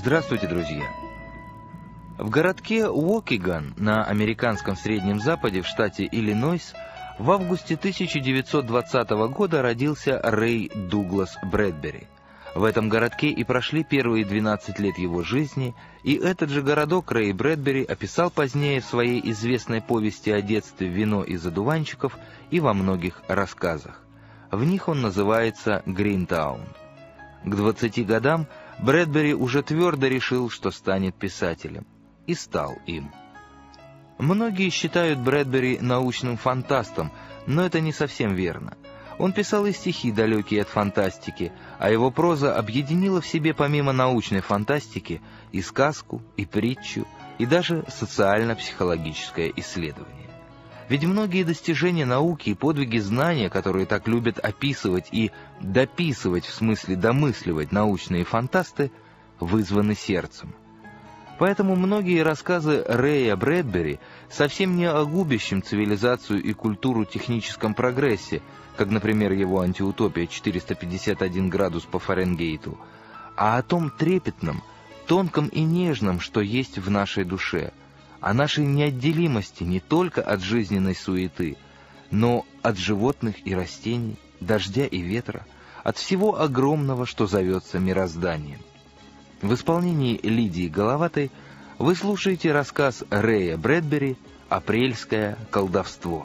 Здравствуйте, друзья! В городке Уокиган на американском Среднем Западе в штате Иллинойс в августе 1920 года родился Рэй Дуглас Брэдбери. В этом городке и прошли первые 12 лет его жизни, и этот же городок Рэй Брэдбери описал позднее в своей известной повести о детстве «Вино из одуванчиков» и во многих рассказах. В них он называется Гринтаун. К 20 годам Брэдбери уже твердо решил, что станет писателем, и стал им. Многие считают Брэдбери научным фантастом, но это не совсем верно. Он писал и стихи, далекие от фантастики, а его проза объединила в себе помимо научной фантастики и сказку, и притчу, и даже социально-психологическое исследование. Ведь многие достижения науки и подвиги знания, которые так любят описывать и дописывать, в смысле домысливать научные фантасты, вызваны сердцем. Поэтому многие рассказы Рэя Брэдбери совсем не о губящем цивилизацию и культуру техническом прогрессе, как, например, его антиутопия «451 градус по Фаренгейту», а о том трепетном, тонком и нежном, что есть в нашей душе, о нашей неотделимости не только от жизненной суеты, но от животных и растений, дождя и ветра, от всего огромного, что зовется мирозданием. В исполнении Лидии Головатой вы слушаете рассказ Рэя Брэдбери «Апрельское колдовство».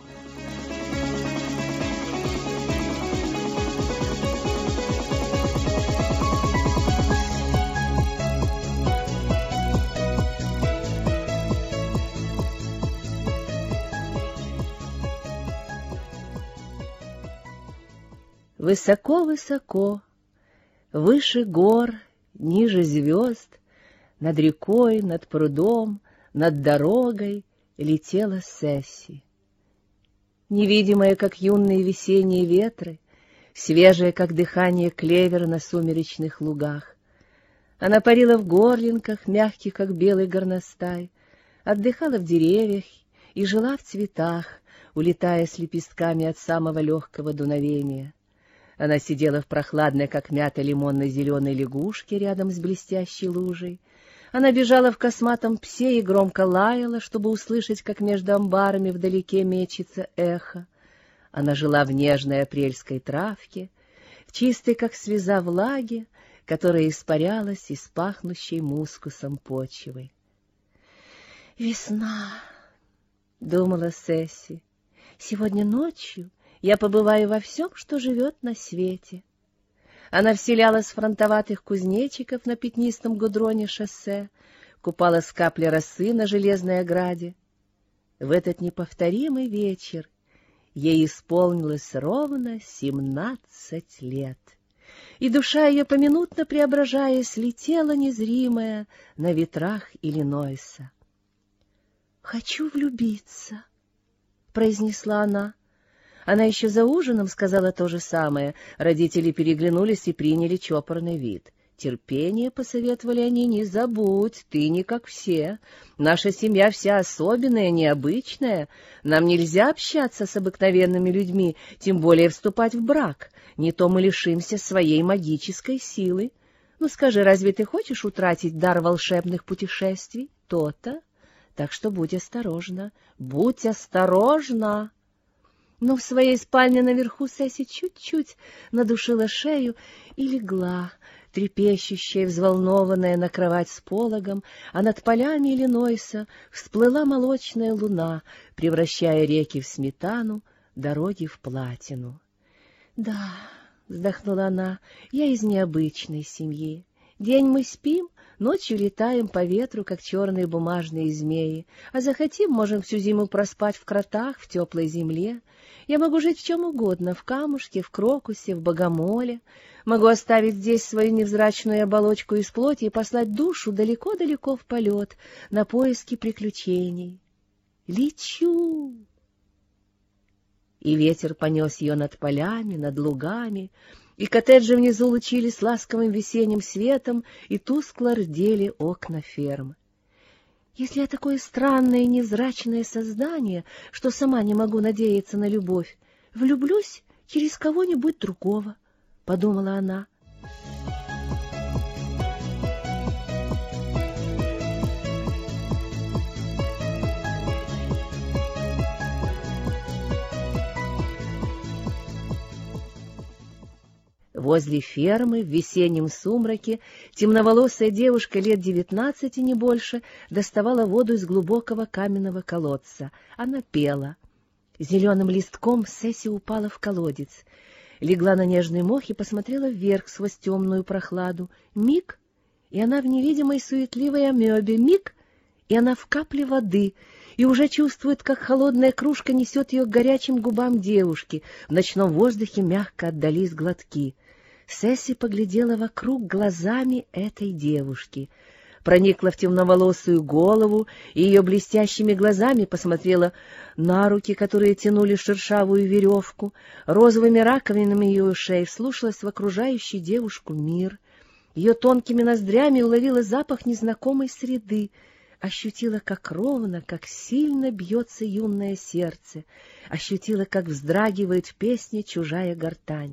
Высоко-высоко, выше гор, ниже звезд, над рекой, над прудом, над дорогой летела Сесси. Невидимая, как юные весенние ветры, свежая, как дыхание клевера на сумеречных лугах. Она парила в горлинках, мягких, как белый горностай, отдыхала в деревьях и жила в цветах, улетая с лепестками от самого легкого дуновения. Она сидела в прохладной, как мята, лимонно-зеленой лягушке рядом с блестящей лужей. Она бежала в косматом псе и громко лаяла, чтобы услышать, как между амбарами вдалеке мечется эхо. Она жила в нежной апрельской травке, в чистой, как слеза, влаге, которая испарялась из пахнущей мускусом почвы. «Весна», — думала Сесси, — «сегодня ночью я побываю во всем, что живет на свете». Она вселялась в фронтоватых кузнечиков на пятнистом гудроне шоссе, купалась в капле росы на железной ограде. В этот неповторимый вечер ей исполнилось ровно 17 лет, и душа ее, поминутно преображаясь, летела незримая на ветрах Иллинойса. «Хочу влюбиться», — произнесла она. Она еще за ужином сказала то же самое. Родители переглянулись и приняли чопорный вид. «Терпение», — посоветовали они, — «не забудь, ты не как все. Наша семья вся особенная, необычная. Нам нельзя общаться с обыкновенными людьми, тем более вступать в брак. Не то мы лишимся своей магической силы. Ну скажи, разве ты хочешь утратить дар волшебных путешествий? То-то. Так что будь осторожна, будь осторожна». Но в своей спальне наверху Сесси чуть-чуть надушила шею и легла, трепещущая и взволнованная, на кровать с пологом, а над полями Иллинойса всплыла молочная луна, превращая реки в сметану, дороги в платину. «Да», — вздохнула она, — «я из необычной семьи. День мы спим, ночью летаем по ветру, как черные бумажные змеи, а захотим, можем всю зиму проспать в кротах, в теплой земле. Я могу жить в чем угодно, в камушке, в крокусе, в богомоле. Могу оставить здесь свою невзрачную оболочку из плоти и послать душу далеко-далеко в полет, на поиски приключений. Лечу!» И ветер понес ее над полями, над лугами, и коттеджи внизу лучились ласковым весенним светом, и тускло рдели окна ферм. «Если я такое странное и невзрачное создание, что сама не могу надеяться на любовь, влюблюсь через кого-нибудь другого», — подумала она. Возле фермы в весеннем сумраке темноволосая девушка лет 19, не больше, доставала воду из глубокого каменного колодца. Она пела. Зеленым листком Сесси упала в колодец. Легла на нежный мох и посмотрела вверх сквозь темную прохладу. Миг, и она в невидимой суетливой амебе. Миг, и она в капле воды, и уже чувствует, как холодная кружка несет ее к горячим губам девушки. В ночном воздухе мягко отдались глотки. Сесси поглядела вокруг глазами этой девушки. Проникла в темноволосую голову и ее блестящими глазами посмотрела на руки, которые тянули шершавую веревку, розовыми раковинами ее ушей, вслушалась в окружающий девушку мир. Ее тонкими ноздрями уловила запах незнакомой среды, ощутила, как ровно, как сильно бьется юное сердце, ощутила, как вздрагивает в песне чужая гортань.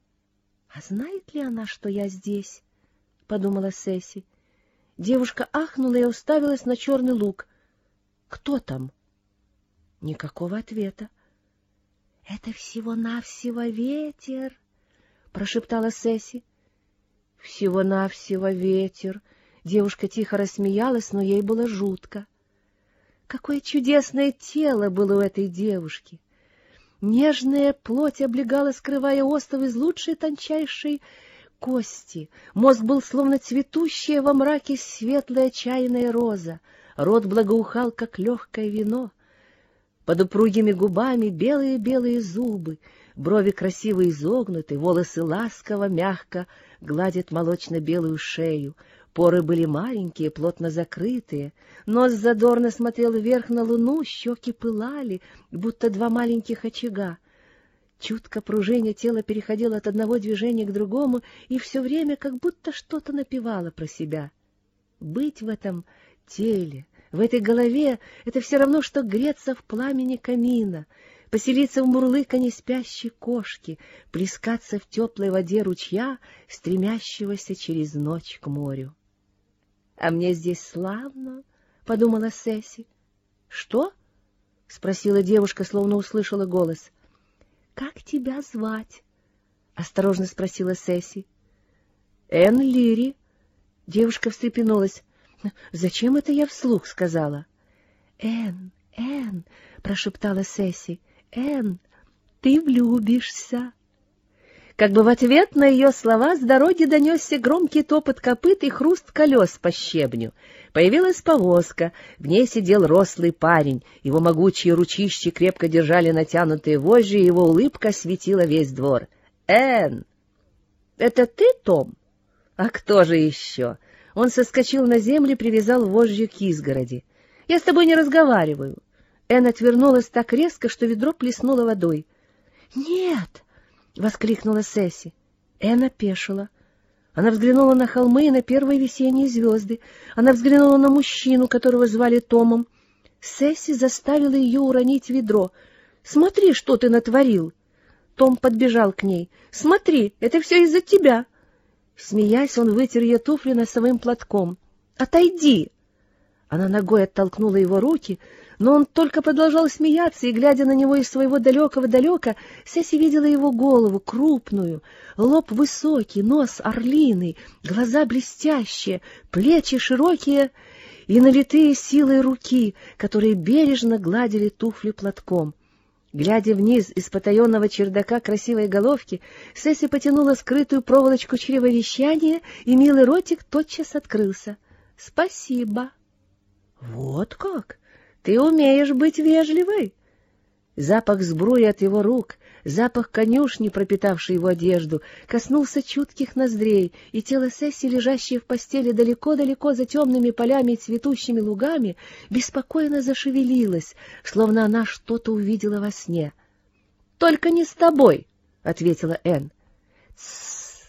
— А знает ли она, что я здесь? — подумала Сесси. Девушка ахнула и уставилась на черный луг. — Кто там? Никакого ответа. — Это всего-навсего ветер, — прошептала Сесси. — Всего-навсего ветер. Девушка тихо рассмеялась, но ей было жутко. Какое чудесное тело было у этой девушки! Нежная плоть облегала, скрывая остов из лучшей тончайшей кости. Мозг был словно цветущая во мраке светлая чайная роза. Рот благоухал, как легкое вино. Под упругими губами белые-белые зубы, брови красиво изогнуты, волосы ласково, мягко гладят молочно-белую шею. Поры были маленькие, плотно закрытые. Нос задорно смотрел вверх на луну, щеки пылали, будто два маленьких очага. Чутко пружиня тело переходило от одного движения к другому и все время как будто что-то напевало про себя. Быть в этом теле, в этой голове — это все равно, что греться в пламени камина, поселиться в мурлыканье спящей кошки, плескаться в теплой воде ручья, стремящегося через ночь к морю. — А мне здесь славно, — подумала Сесси. — Что? — спросила девушка, словно услышала голос. — Как тебя звать? — осторожно спросила Сесси. — Энн Лири. Девушка встрепенулась. — Зачем это я вслух сказала? — Энн, Энн, — прошептала Сесси, — Энн, ты влюбишься. Как бы в ответ на ее слова с дороги донесся громкий топот копыт и хруст колес по щебню. Появилась повозка, в ней сидел рослый парень, его могучие ручищи крепко держали натянутые вожжи, и его улыбка осветила весь двор. — Энн! — Это ты, Том? — А кто же еще? Он соскочил на землю и привязал вожжи к изгороди. — Я с тобой не разговариваю. Энн отвернулась так резко, что ведро плеснуло водой. — Нет! — воскликнула Сесси. Энн опешила. Она взглянула на холмы и на первые весенние звезды. Она взглянула на мужчину, которого звали Томом. Сесси заставила ее уронить ведро. — Смотри, что ты натворил! Том подбежал к ней. — Смотри, это все из-за тебя! Смеясь, он вытер ее туфли носовым платком. — Отойди! Она ногой оттолкнула его руки, но он только продолжал смеяться, и, глядя на него из своего далекого-далека, Сесси видела его голову, крупную, лоб высокий, нос орлиный, глаза блестящие, плечи широкие и налитые силой руки, которые бережно гладили туфли платком. Глядя вниз из потаенного чердака красивой головки, Сесси потянула скрытую проволочку чревовещания, и милый ротик тотчас открылся. — Спасибо. — Вот как! Ты умеешь быть вежливой. Запах сбруи от его рук, запах конюшни, пропитавший его одежду, коснулся чутких ноздрей, и тело Сесси, лежащее в постели далеко-далеко за темными полями и цветущими лугами, беспокойно зашевелилось, словно она что-то увидела во сне. — Только не с тобой, — ответила Энн. — Тссс!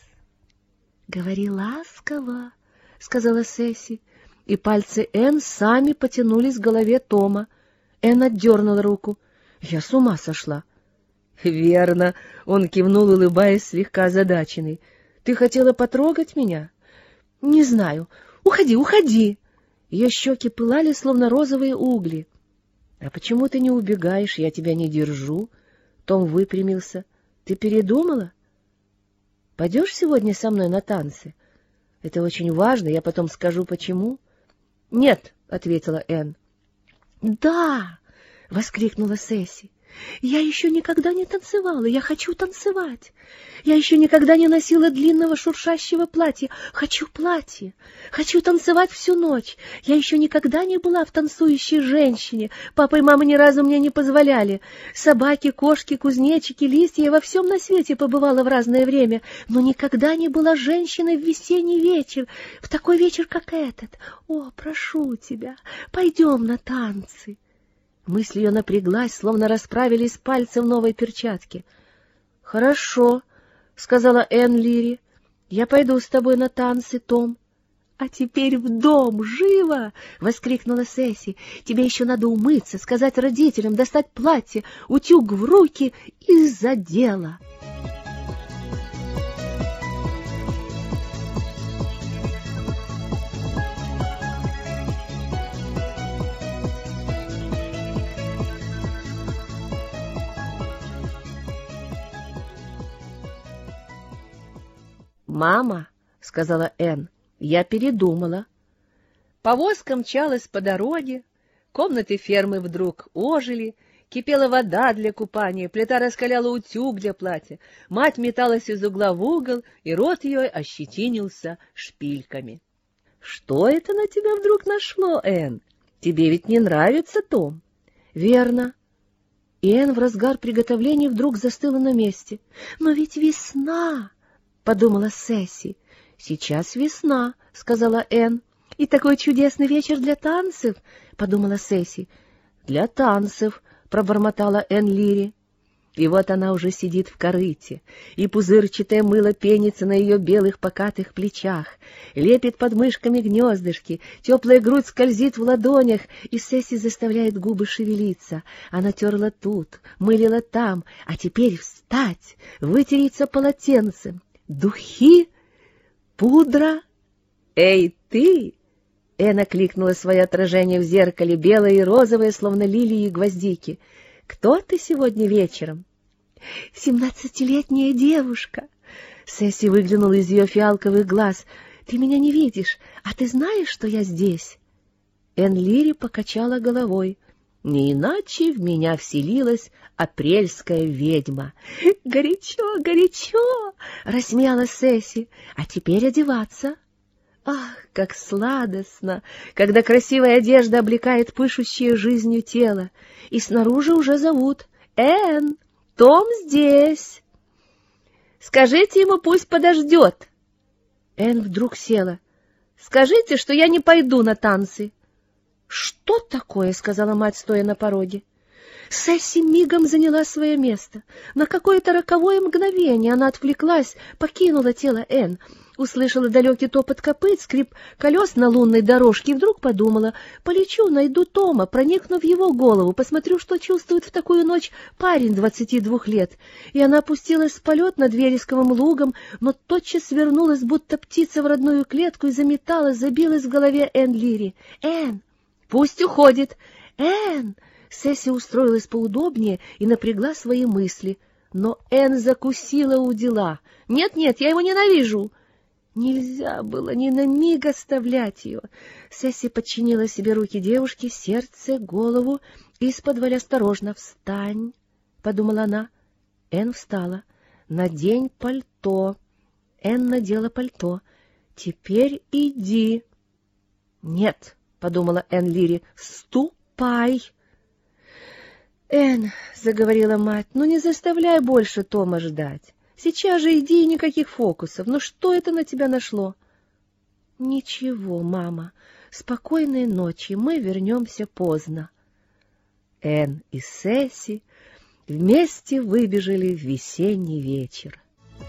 — Говори ласково, — сказала Сесси. И пальцы Энн сами потянулись к голове Тома. Энн отдернула руку. — Я с ума сошла. — Верно, — он кивнул, улыбаясь, слегка озадаченный. — Ты хотела потрогать меня? — Не знаю. Уходи, уходи. Ее щеки пылали, словно розовые угли. — А почему ты не убегаешь? Я тебя не держу. Том выпрямился. — Ты передумала? — пойдешь сегодня со мной на танцы? Это очень важно, я потом скажу, почему. — Нет, — ответила Энн. — Да! — воскликнула Сесси. — Я еще никогда не танцевала, я хочу танцевать. Я еще никогда не носила длинного шуршащего платья. Хочу платье. Хочу танцевать всю ночь. Я еще никогда не была в танцующей женщине. Папа и мама ни разу мне не позволяли. Собаки, кошки, кузнечики, листья. Я во всем на свете побывала в разное время, но никогда не была женщиной в весенний вечер, в такой вечер, как этот. О, прошу тебя, пойдем на танцы. Мысль ее напряглась, словно расправились пальцы в новой перчатке. — Хорошо, — сказала Энн Лири. — Я пойду с тобой на танцы, Том. — А теперь в дом, живо! — воскликнула Сесси. — Тебе еще надо умыться, сказать родителям, достать платье, утюг в руки и за дело. «Мама», — сказала Энн, — «я передумала». Повозка мчалась по дороге, комнаты фермы вдруг ожили, кипела вода для купания, плита раскаляла утюг для платья, мать металась из угла в угол, и рот ее ощетинился шпильками. — Что это на тебя вдруг нашло, Энн? Тебе ведь не нравится Том? — Верно. И Энн в разгар приготовлений вдруг застыла на месте. — Но ведь весна! — подумала Сесси. — Сейчас весна, — сказала Энн. — И такой чудесный вечер для танцев, — подумала Сесси. — Для танцев, — пробормотала Энн Лири. И вот она уже сидит в корыте, и пузырчатое мыло пенится на ее белых покатых плечах, лепит под мышками гнездышки, теплая грудь скользит в ладонях, и Сесси заставляет губы шевелиться. Она терла тут, мылила там, а теперь встать, вытереться полотенцем. Духи? Пудра? Эй, ты! Энн окликнула свое отражение в зеркале, белое и розовое, словно лилии и гвоздики. Кто ты сегодня вечером? 17-летняя девушка. Сесси выглянула из ее фиалковых глаз. Ты меня не видишь, а ты знаешь, что я здесь? Энн Лири покачала головой. Не иначе в меня вселилась апрельская ведьма. — Горячо, горячо! — рассмеялась Сесси. — А теперь одеваться. Ах, как сладостно, когда красивая одежда облекает пышущее жизнью тело. И снаружи уже зовут. — Энн, Том здесь. — Скажите ему, пусть подождет. Энн вдруг села. — Скажите, что я не пойду на танцы. — Что такое? — сказала мать, стоя на пороге. Сесси мигом заняла свое место. На какое-то роковое мгновение она отвлеклась, покинула тело Энн, услышала далекий топот копыт, скрип колес на лунной дорожке и вдруг подумала: полечу, найду Тома, проникну в его голову, посмотрю, что чувствует в такую ночь парень 22 лет. И она опустилась в полет над вересковым лугом, но тотчас вернулась, будто птица в родную клетку, и заметалась, забилась в голове Энн Лири. «Энн! Пусть уходит! Энн!» Сесси устроилась поудобнее и напрягла свои мысли. Но Энн закусила у дела. «Нет-нет, я его ненавижу!» Нельзя было ни на миг оставлять ее. Сесси подчинила себе руки девушки, сердце, голову, и из-под осторожно. «Встань!» — подумала она. Энн встала. «Надень пальто». Энн надела пальто. «Теперь иди». «Нет», — подумала Энн Лири, — «ступай». «Энн», — заговорила мать, — «ну не заставляй больше Тома ждать. Сейчас же иди, и никаких фокусов. Ну что это на тебя нашло?» «Ничего, мама. Спокойной ночи. Мы вернемся поздно». Энн и Сесси вместе выбежали в весенний вечер.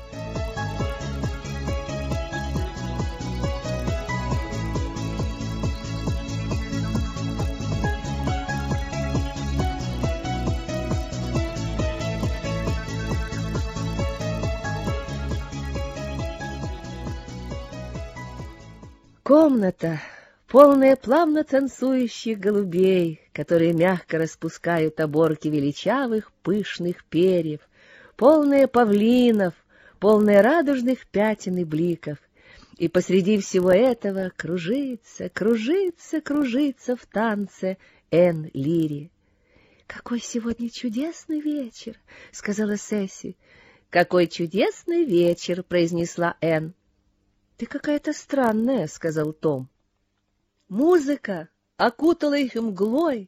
Комната, полная плавно танцующих голубей, которые мягко распускают оборки величавых пышных перьев, полная павлинов, полное радужных пятен и бликов. И посреди всего этого кружится, кружится, кружится в танце Энн Лири. «Какой сегодня чудесный вечер!» — сказала Сесси. «Какой чудесный вечер!» — произнесла Энн. «Ты какая-то странная», — сказал Том. Музыка окутала их мглой,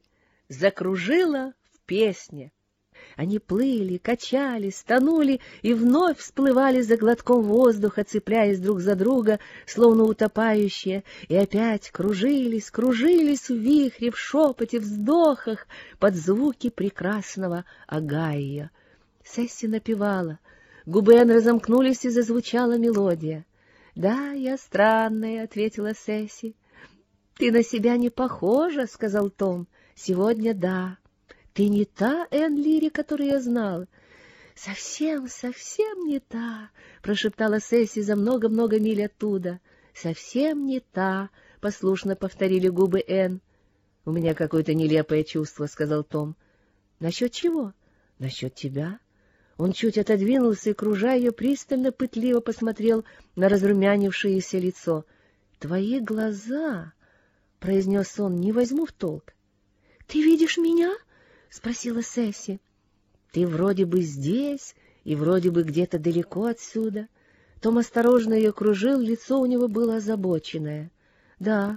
закружила в песне. Они плыли, качались, тонули и вновь всплывали за глотком воздуха, цепляясь друг за друга, словно утопающие, и опять кружились, кружились в вихре, в шепоте, вздохах под звуки прекрасного Огайо. Сесси напевала, губы Энн разомкнулись, и зазвучала мелодия. «Да, я странная», — ответила Сесси. «Ты на себя не похожа», — сказал Том. «Сегодня да. Ты не та Энн Лири, которую я знала». «Совсем, совсем не та», — прошептала Сесси за много-много миль оттуда. «Совсем не та», — послушно повторили губы Энн. «У меня какое-то нелепое чувство», — сказал Том. «Насчет чего?» «Насчет тебя». Он чуть отодвинулся и, кружа ее, пристально, пытливо посмотрел на разрумянившееся лицо. «Твои глаза», — произнес он, — «не возьму в толк». «Ты видишь меня?» — спросила Сесси. «Ты вроде бы здесь и вроде бы где-то далеко отсюда». Том осторожно ее кружил, лицо у него было озабоченное. «Да».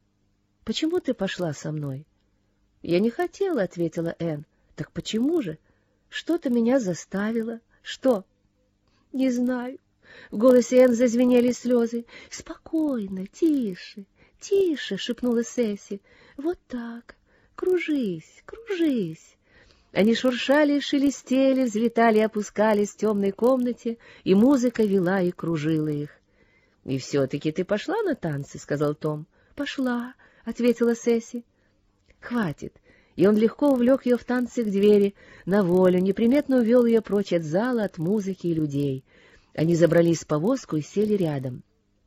«Почему ты пошла со мной?» «Я не хотела», — ответила Энн. «Так почему же? Что-то меня заставило». «Что?» «Не знаю». В голосе Энн зазвенели слезы. «Спокойно, тише, тише», — шепнула Сесси. «Вот так. Кружись, кружись». Они шуршали, шелестели, взлетали и опускались в темной комнате, и музыка вела и кружила их. — И все-таки ты пошла на танцы? — сказал Том. — Пошла, — ответила Сесси. — Хватит. И он легко увлек ее в танцы к двери, на волю, неприметно увел ее прочь от зала, от музыки и людей. Они забрались в повозку и сели рядом.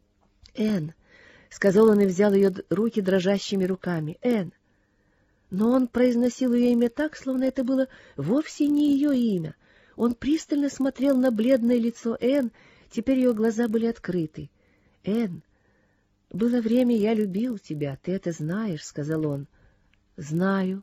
— Энн, — сказал он и взял ее руки дрожащими руками, — Энн. Но он произносил ее имя так, словно это было вовсе не ее имя. Он пристально смотрел на бледное лицо Энн, теперь ее глаза были открыты. — Энн, было время, я любил тебя, ты это знаешь, — сказал он. — Знаю.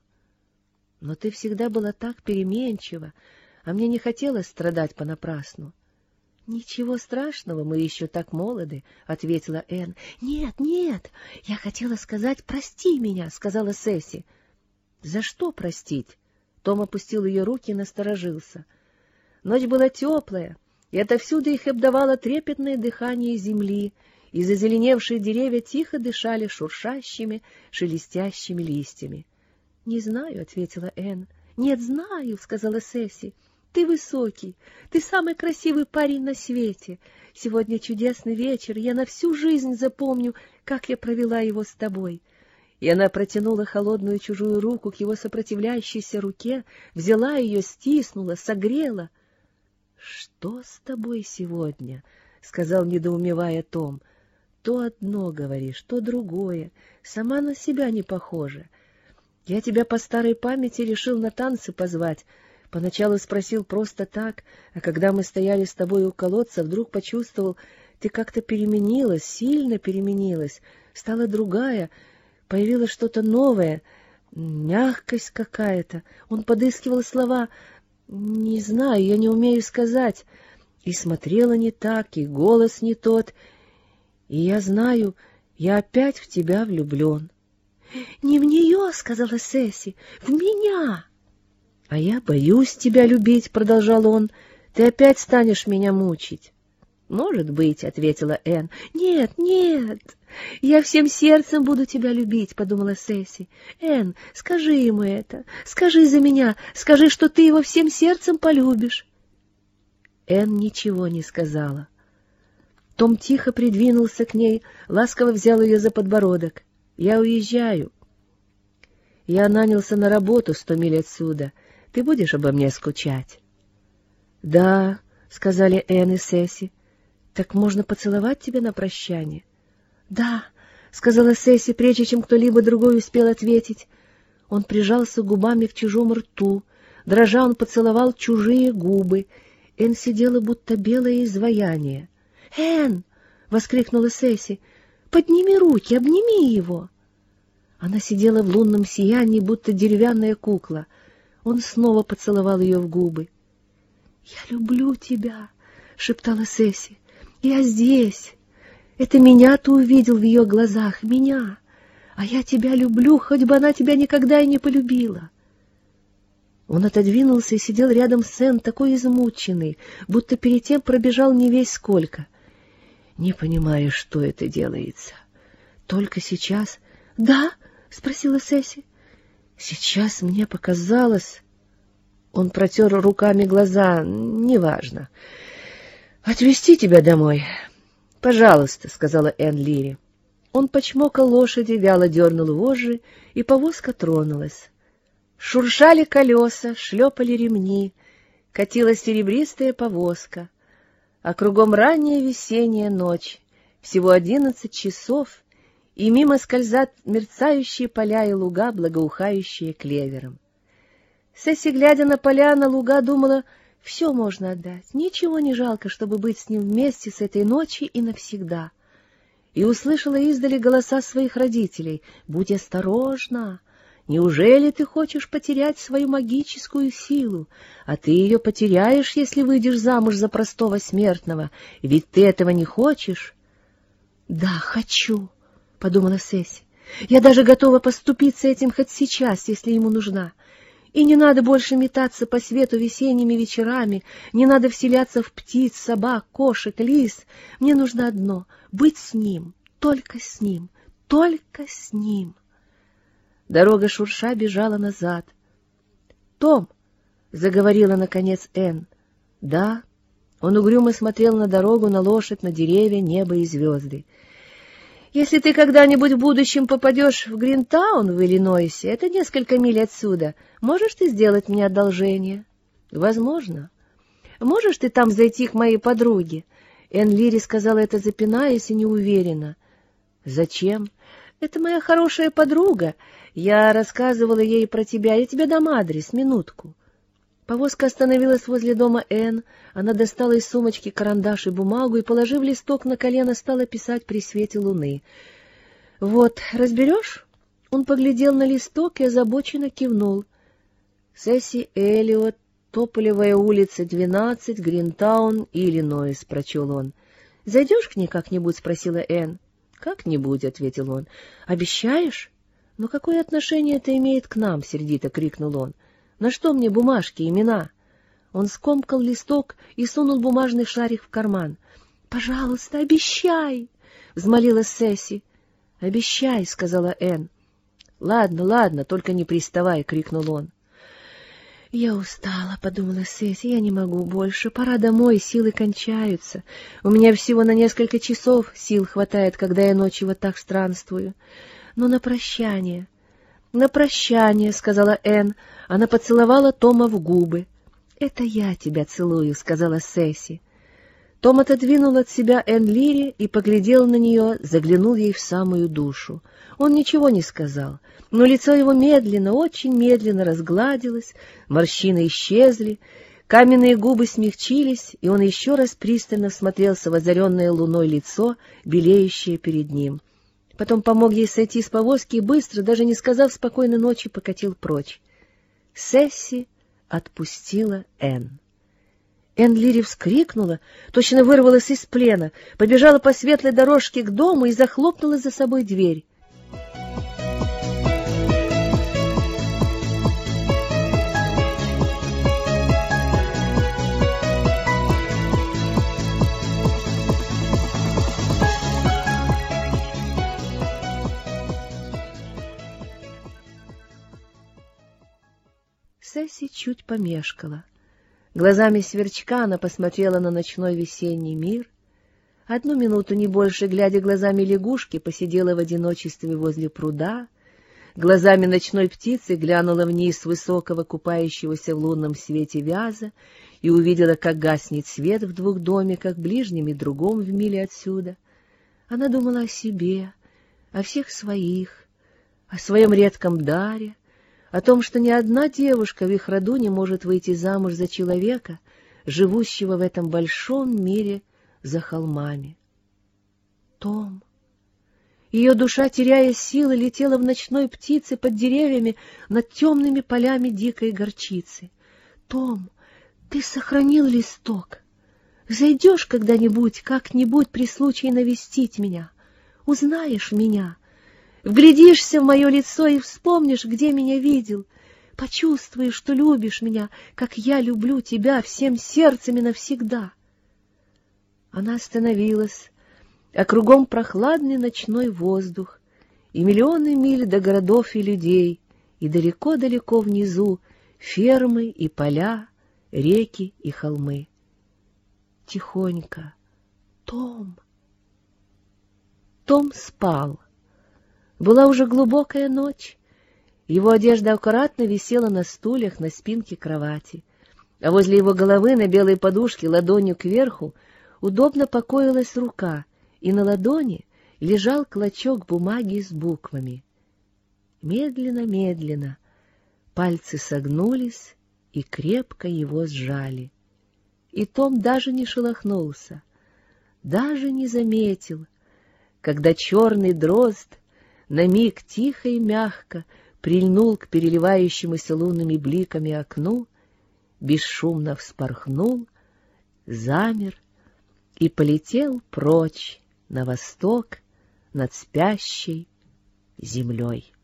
Но ты всегда была так переменчива, а мне не хотелось страдать понапрасну. — Ничего страшного, мы еще так молоды, — ответила Энн. — Нет, нет, я хотела сказать «прости меня», — сказала Сесси. — За что простить? Том опустил ее руки и насторожился. Ночь была теплая, и отовсюду их обдавало трепетное дыхание земли, и зазеленевшие деревья тихо дышали шуршащими, шелестящими листьями. — Не знаю, — ответила Энн. — Нет, знаю, — сказала Сесси. — Ты высокий, ты самый красивый парень на свете. Сегодня чудесный вечер, я на всю жизнь запомню, как я провела его с тобой. И она протянула холодную чужую руку к его сопротивляющейся руке, взяла ее, стиснула, согрела. — Что с тобой сегодня? — сказал, недоумевая Том. — То одно говоришь, то другое. Сама на себя не похожа. Я тебя по старой памяти решил на танцы позвать. Поначалу спросил просто так, а когда мы стояли с тобой у колодца, вдруг почувствовал, ты как-то переменилась, сильно переменилась, стала другая. Появилось что-то новое, мягкость какая-то. Он подыскивал слова. Не знаю, я не умею сказать. И смотрела не так, и голос не тот. И я знаю, я опять в тебя влюблен. — Не в нее, — сказала Сесси, — в меня. — А я боюсь тебя любить, — продолжал он. — Ты опять станешь меня мучить. — Может быть, — ответила Энн. — Нет, нет. «Я всем сердцем буду тебя любить», — подумала Сесси. «Энн, скажи ему это, скажи за меня, скажи, что ты его всем сердцем полюбишь». Энн ничего не сказала. Том тихо придвинулся к ней, ласково взял ее за подбородок. «Я уезжаю. Я нанялся на работу 100 миль отсюда. Ты будешь обо мне скучать?» «Да», — сказали Энн и Сесси. «Так можно поцеловать тебя на прощание?» «Да», — сказала Сесси, прежде чем кто-либо другой успел ответить. Он прижался губами к чужому рту. Дрожа, он поцеловал чужие губы. Энн сидела, будто белое изваяние. — Энн! — воскликнула Сесси. — Подними руки, обними его! Она сидела в лунном сиянии, будто деревянная кукла. Он снова поцеловал ее в губы. — Я люблю тебя! — шептала Сесси. — Я здесь! Это меня ты увидел в ее глазах, меня! А я тебя люблю, хоть бы она тебя никогда и не полюбила. Он отодвинулся и сидел рядом с Энн, такой измученный, будто перед тем пробежал не весь сколько. Не понимаю, что это делается. Только сейчас... — Да? — спросила Сесси. — Сейчас мне показалось... Он протер руками глаза. — Неважно. — Отвезти тебя домой? — Пожалуйста, — сказала Энн Лири. Он почмокал лошади, вяло дернул вожжи, и повозка тронулась. Шуршали колеса, шлепали ремни, катилась серебристая повозка, а кругом ранняя весенняя ночь, всего 11 часов, и мимо скользят мерцающие поля и луга, благоухающие клевером. Сесси, глядя на поля, на луга, думала, все можно отдать, ничего не жалко, чтобы быть с ним вместе с этой ночи и навсегда. И услышала издали голоса своих родителей: «Будь осторожна! Неужели ты хочешь потерять свою магическую силу? А ты ее потеряешь, если выйдешь замуж за простого смертного. Ведь ты этого не хочешь?» «Да, хочу», — подумала Сесси. «Я даже готова поступиться этим хоть сейчас, если ему нужна. И не надо больше метаться по свету весенними вечерами, не надо вселяться в птиц, собак, кошек, лис. Мне нужно одно — быть с ним, только с ним, только с ним». Дорога шурша бежала назад. «Том!» — заговорила, наконец, Энн. «Да». Он угрюмо смотрел на дорогу, на лошадь, на деревья, небо и звезды. «Если ты когда-нибудь в будущем попадешь в Гринтаун в Иллинойсе, это несколько миль отсюда, можешь ты сделать мне одолжение?» «Возможно. Можешь ты там зайти к моей подруге?» Энн Лири сказала это, запинаясь и неуверенно. «Зачем?» «Это моя хорошая подруга. Я рассказывала ей про тебя. Я тебе дам адрес, минутку». Повозка остановилась возле дома Энн. Она достала из сумочки карандаш и бумагу и, положив листок на колено, стала писать при свете луны. «Вот, разберешь?» Он поглядел на листок и озабоченно кивнул. «Сесси Эллиот, Тополевая улица, 12, Гринтаун, Иллинойс», — прочел он. «Зайдешь к ней как-нибудь?» — спросила Энн. «Как-нибудь», — ответил он. «Обещаешь?» «Но какое отношение это имеет к нам?» — сердито крикнул он. «На что мне бумажки, имена?» Он скомкал листок и сунул бумажный шарик в карман. «Пожалуйста, обещай!» — взмолилась Сесси. «Обещай», — сказала Энн. «Ладно, ладно, только не приставай», — крикнул он. «Я устала», — подумала Сесси, — «я не могу больше, пора домой, силы кончаются. У меня всего на несколько часов сил хватает, когда я ночью вот так странствую. Но на прощание...» «На прощание», — сказала Энн. Она поцеловала Тома в губы. «Это я тебя целую», — сказала Сесси. Том отодвинул от себя Энн Лири и поглядел на нее, заглянул ей в самую душу. Он ничего не сказал, но лицо его медленно, очень медленно разгладилось, морщины исчезли, каменные губы смягчились, и он еще раз пристально всмотрелся в озаренное луной лицо, белеющее перед ним. Потом помог ей сойти с повозки и быстро, даже не сказав спокойной ночи, покатил прочь. Сесси отпустила Энн. Энн Лири вскрикнула, точно вырвалась из плена, побежала по светлой дорожке к дому и захлопнула за собой дверь. Сесси чуть помешкала. Глазами сверчка она посмотрела на ночной весенний мир. 1 минуту, не больше, глядя глазами лягушки, посидела в одиночестве возле пруда. Глазами ночной птицы глянула вниз с высокого, купающегося в лунном свете вяза и увидела, как гаснет свет в 2 домиках, ближнем и другом в миле отсюда. Она думала о себе, о всех своих, о своем редком даре, о том, что ни одна девушка в их роду не может выйти замуж за человека, живущего в этом большом мире за холмами. Том. Ее душа, теряя силы, летела в ночной птице под деревьями над темными полями дикой горчицы. Том, ты сохранил листок. Зайдешь когда-нибудь, как-нибудь при случае навестить меня, узнаешь меня, вглядишься в мое лицо и вспомнишь, где меня видел, почувствуешь, что любишь меня, как я люблю тебя всем сердцем и навсегда. Она остановилась, а кругом прохладный ночной воздух, и миллионы миль до городов и людей, и далеко-далеко внизу фермы и поля, реки и холмы. Тихонько. Том. Том спал. Была уже глубокая ночь. Его одежда аккуратно висела на стульях на спинке кровати, а возле его головы на белой подушке ладонью кверху удобно покоилась рука, и на ладони лежал клочок бумаги с буквами. Медленно-медленно пальцы согнулись и крепко его сжали. И Том даже не шелохнулся, даже не заметил, когда черный дрозд на миг тихо и мягко прильнул к переливающемуся лунными бликами окну, бесшумно вспорхнул, замер и полетел прочь на восток над спящей землей.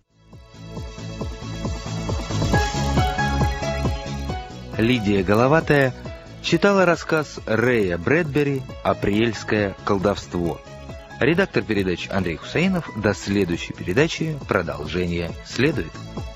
Лидия Головатая читала рассказ Рэя Брэдбери «Апрельское колдовство». Редактор передач Андрей Хусаинов. До следующей передачи продолжение следует.